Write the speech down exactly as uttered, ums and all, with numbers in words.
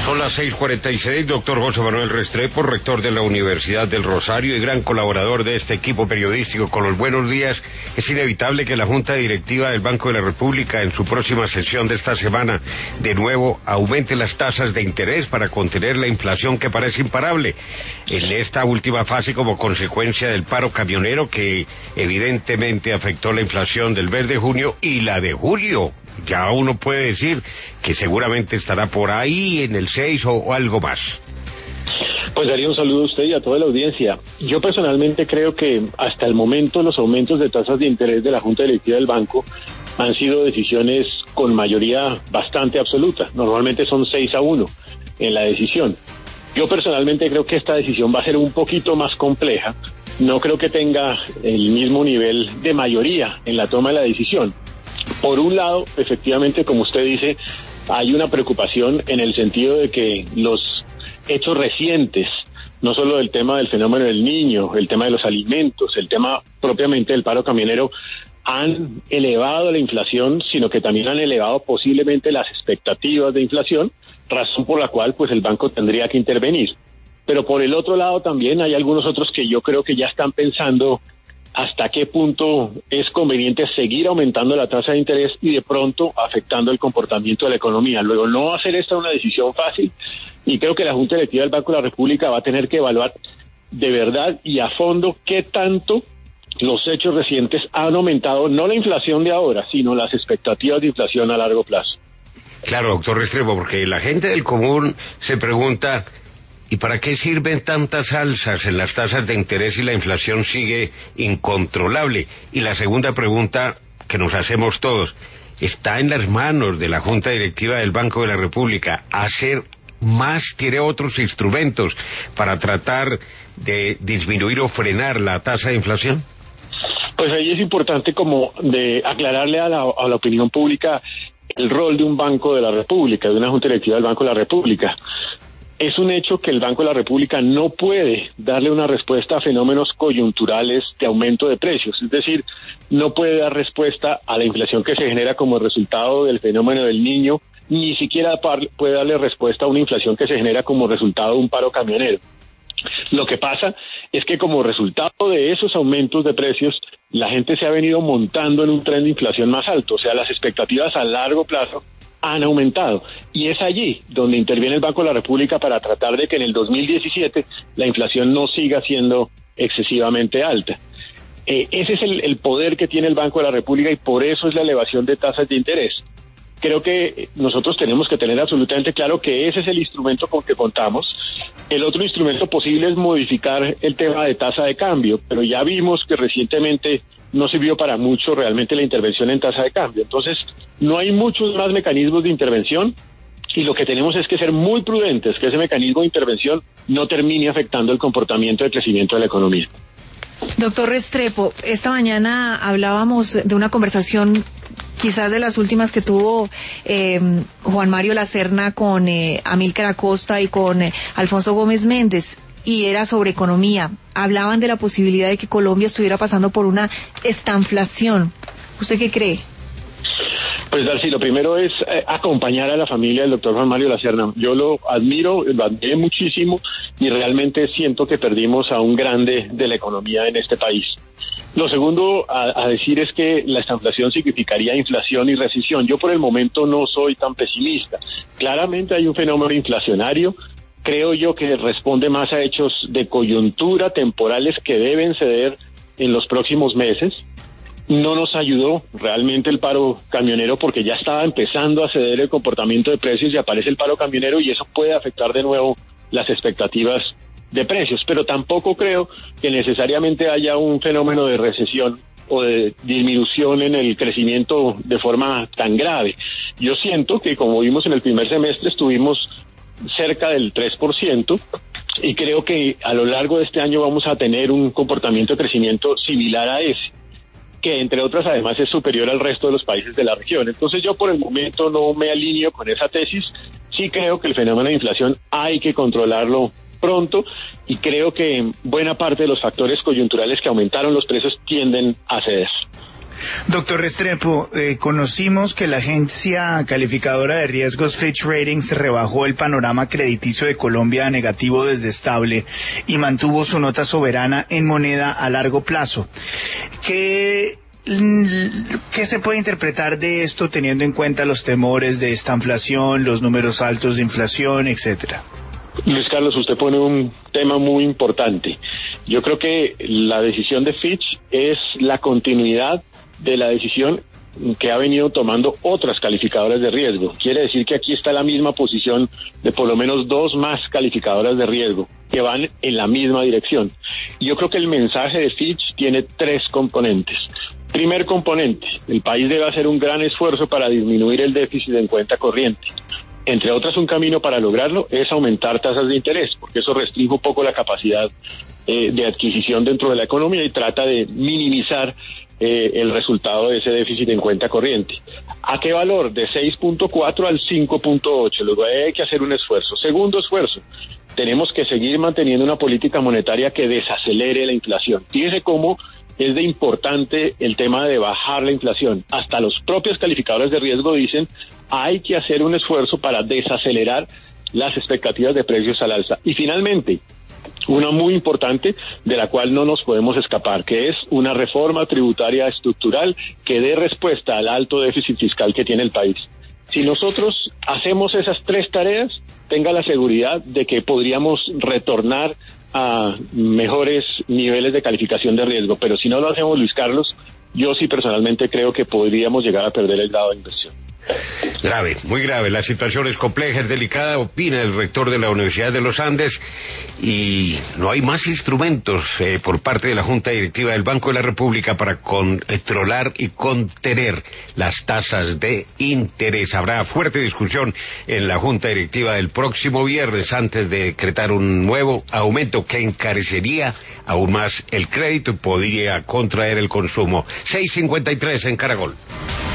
Son las seis cuarenta y seis, doctor José Manuel Restrepo, rector de la Universidad del Rosario y gran colaborador de este equipo periodístico con los buenos días. Es inevitable que la Junta Directiva del Banco de la República en su próxima sesión de esta semana de nuevo aumente las tasas de interés para contener la inflación que parece imparable en esta última fase como consecuencia del paro camionero que evidentemente afectó la inflación del mes de junio y la de julio. Ya uno puede decir que seguramente estará por ahí en el seis o, o algo más. Pues daría un saludo a usted y a toda la audiencia. Yo personalmente creo que hasta el momento los aumentos de tasas de interés de la Junta Directiva del Banco han sido decisiones con mayoría bastante absoluta. Normalmente son seis a uno en la decisión. Yo personalmente creo que esta decisión va a ser un poquito más compleja. No creo que tenga el mismo nivel de mayoría en la toma de la decisión. Por un lado, efectivamente, como usted dice, hay una preocupación en el sentido de que los hechos recientes, no solo el tema del fenómeno del niño, el tema de los alimentos, el tema propiamente del paro camionero, han elevado la inflación, sino que también han elevado posiblemente las expectativas de inflación, razón por la cual pues el banco tendría que intervenir. Pero por el otro lado también hay algunos otros que yo creo que ya están pensando hasta qué punto es conveniente seguir aumentando la tasa de interés y de pronto afectando el comportamiento de la economía. Luego, no va a ser esta una decisión fácil y creo que la Junta Directiva del Banco de la República va a tener que evaluar de verdad y a fondo qué tanto los hechos recientes han aumentado, no la inflación de ahora, sino las expectativas de inflación a largo plazo. Claro, doctor Restrepo, porque la gente del común se pregunta: ¿y para qué sirven tantas alzas en las tasas de interés si la inflación sigue incontrolable? Y la segunda pregunta que nos hacemos todos: ¿está en las manos de la Junta Directiva del Banco de la República hacer más? ¿Tiene otros instrumentos para tratar de disminuir o frenar la tasa de inflación? Pues ahí es importante como de aclararle a la, a la opinión pública el rol de un Banco de la República, de una Junta Directiva del Banco de la República. Es un hecho que el Banco de la República no puede darle una respuesta a fenomenos coyunturales de aumento de precios, es decir, no puede dar respuesta a la inflación que se genera como resultado del fenómeno del niño, ni siquiera puede darle respuesta a una inflación que se genera como resultado de un paro camionero. Lo que pasa es que como resultado de esos aumentos de precios, la gente se ha venido montando en un tren de inflación más alto, o sea, las expectativas a largo plazo han aumentado, y es allí donde interviene el Banco de la República para tratar de que en el dos mil diecisiete la inflación no siga siendo excesivamente alta. Eh, ese es el, el poder que tiene el Banco de la República y por eso es la elevación de tasas de interés. Creo que nosotros tenemos que tener absolutamente claro que ese es el instrumento con que contamos. El otro instrumento posible es modificar el tema de tasa de cambio, pero ya vimos que recientemente no sirvió para mucho realmente la intervención en tasa de cambio. Entonces, no hay muchos más mecanismos de intervención y lo que tenemos es que ser muy prudentes, que ese mecanismo de intervención no termine afectando el comportamiento de crecimiento de la economía. Doctor Restrepo, esta mañana hablábamos de una conversación quizás de las últimas que tuvo eh, Juan Mario Lacerna con eh, Amílcar Acosta y con eh, Alfonso Gómez Méndez, y era sobre economía. Hablaban de la posibilidad de que Colombia estuviera pasando por una estanflación. ¿Usted qué cree? Pues Darcy, lo primero es eh, acompañar a la familia del doctor Juan Mario Lacerna. Yo lo admiro, lo admiré muchísimo y realmente siento que perdimos a un grande de la economía en este país. Lo segundo a, a decir es que la estanflación significaría inflación y recesión. Yo por el momento no soy tan pesimista. Claramente hay un fenómeno inflacionario. Creo yo que responde más a hechos de coyuntura temporales que deben ceder en los próximos meses. No nos ayudó realmente el paro camionero porque ya estaba empezando a ceder el comportamiento de precios y aparece el paro camionero y eso puede afectar de nuevo las expectativas de precios, pero tampoco creo que necesariamente haya un fenómeno de recesión o de disminución en el crecimiento de forma tan grave. Yo siento que, como vimos en el primer semestre, estuvimos cerca del tres por ciento y creo que a lo largo de este año vamos a tener un comportamiento de crecimiento similar a ese, que entre otras además es superior al resto de los países de la región. Entonces yo por el momento no me alineo con esa tesis. Sí creo que el fenómeno de inflación hay que controlarlo pronto y creo que buena parte de los factores coyunturales que aumentaron los precios tienden a ceder. Doctor Restrepo, eh, conocimos que la agencia calificadora de riesgos Fitch Ratings rebajó el panorama crediticio de Colombia a negativo desde estable y mantuvo su nota soberana en moneda a largo plazo. ¿Qué, qué se puede interpretar de esto teniendo en cuenta los temores de esta inflación, los números altos de inflación, etcétera? Luis Carlos, usted pone un tema muy importante. Yo creo que la decisión de Fitch es la continuidad de la decisión que ha venido tomando otras calificadoras de riesgo. Quiere decir que aquí está la misma posición de por lo menos dos más calificadoras de riesgo que van en la misma dirección. Y yo creo que el mensaje de Fitch tiene tres componentes. Primer componente, el país debe hacer un gran esfuerzo para disminuir el déficit en cuenta corriente. Entre otras, un camino para lograrlo es aumentar tasas de interés, porque eso restringe un poco la capacidad eh, de adquisición dentro de la economía y trata de minimizar eh, el resultado de ese déficit en cuenta corriente. ¿A qué valor? De seis punto cuatro al cinco punto ocho. Luego hay que hacer un esfuerzo. Segundo esfuerzo, tenemos que seguir manteniendo una política monetaria que desacelere la inflación. Fíjese cómo es de importante el tema de bajar la inflación. Hasta los propios calificadores de riesgo dicen hay que hacer un esfuerzo para desacelerar las expectativas de precios al alza. Y finalmente, una muy importante de la cual no nos podemos escapar, que es una reforma tributaria estructural que dé respuesta al alto déficit fiscal que tiene el país. Si nosotros hacemos esas tres tareas, tenga la seguridad de que podríamos retornar a mejores niveles de calificación de riesgo. Pero si no lo hacemos, Luis Carlos, yo sí personalmente creo que podríamos llegar a perder el grado de inversión. Grave, muy grave. La situación es compleja, es delicada, opina el rector de la Universidad de los Andes, y no hay más instrumentos eh, por parte de la Junta Directiva del Banco de la República para controlar y contener las tasas de interés. Habrá fuerte discusión en la Junta Directiva el próximo viernes antes de decretar un nuevo aumento que encarecería aún más el crédito y podría contraer el consumo. seis cincuenta y tres en Caracol.